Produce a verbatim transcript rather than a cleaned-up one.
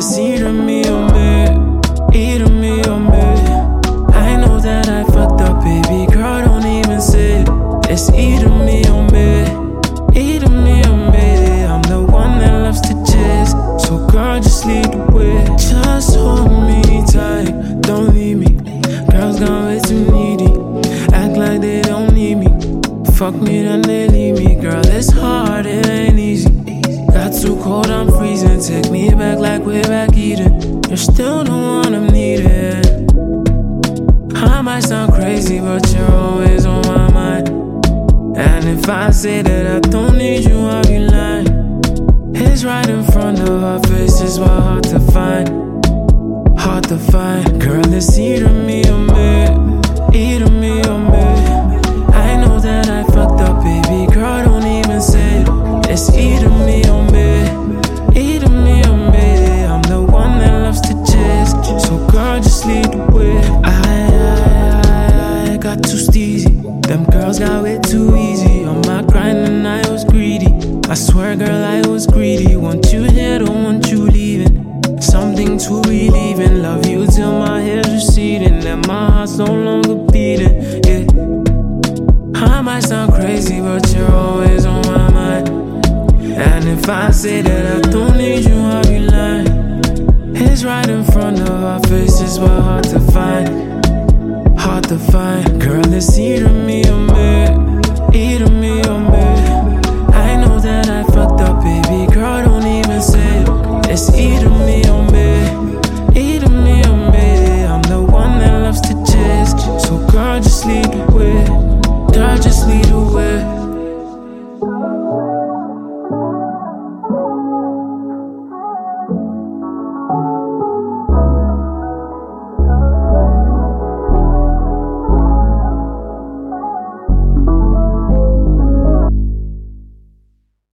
it's either me or me, either me or me. I know that I fucked up, baby girl, don't even say it. It's either me or me, either me or me. I'm the one that loves to chase, so girl, just lead the way. Just hold me tight, don't leave me. Girls gone way too needy, act like they don't need me. Fuck me, then they leave me. Girl, it's hard, it ain't easy. Got too cold, I'm freezing. Take me back like way back Eden. You're still the one I'm needing. I might sound crazy, but you're always on my mind. And if I say that I don't need you, I'll be lying. It's right in front of our faces, but hard to find. Hard to find. Girl, it's either me or me, either me or me. I know that I fucked up, baby girl, don't even say it. It's either me or me, either me or me. I'm the one that loves to chase, so girl, just lead the way. I, I, I got too steezy. Them girls got way too easy. On my grind and I was greedy. I swear, girl, I was greedy. Want you here, don't want you leaving. Something to relieve in. Love you till my hair's receding and my heart's no longer beating. Yeah, I might sound crazy, but you're always on my mind. And if I say that I don't need you, I'll be lying. It's right in front of our faces, but hard to find. Hard to find. Girl, it's either me or me, either me or me. I know that I fucked up, baby girl, don't even say it. It's either me or me, either me or me. I'm the one that loves to chase, so girl, just leave.